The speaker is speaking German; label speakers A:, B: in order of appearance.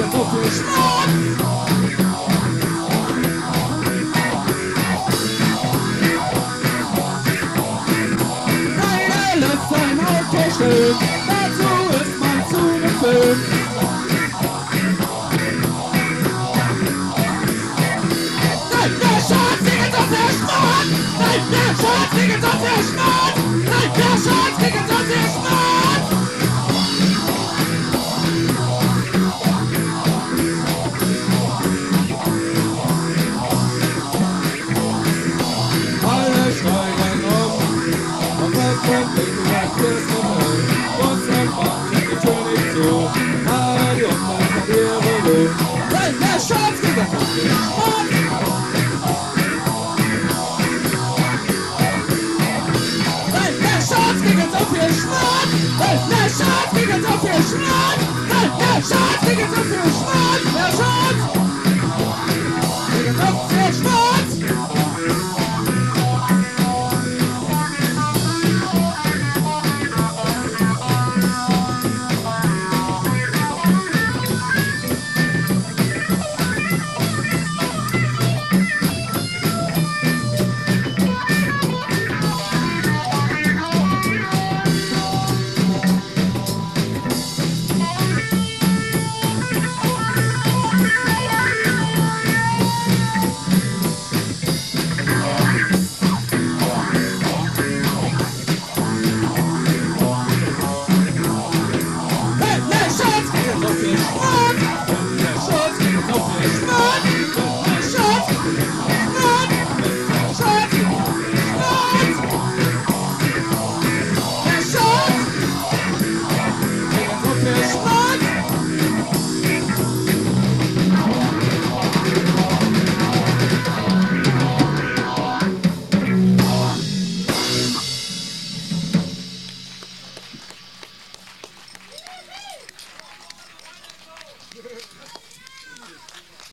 A: jetzt auf den Schlaf. Keiner lässt sein Auto stehen, dazu ist man zu gefilmt. Nein, der Schwarzkegel auf der Schnurr! Nein, der Schwarzkegel auf der Schnurr! Nein, der Schwarzkegel auf der Schnurr! Alle steigen und kommt in die Verkehrsnummer. Und dann macht die Tür nicht zu, aber die Umwelt hat ihre Ruhe. Nein, der Schwarzkegel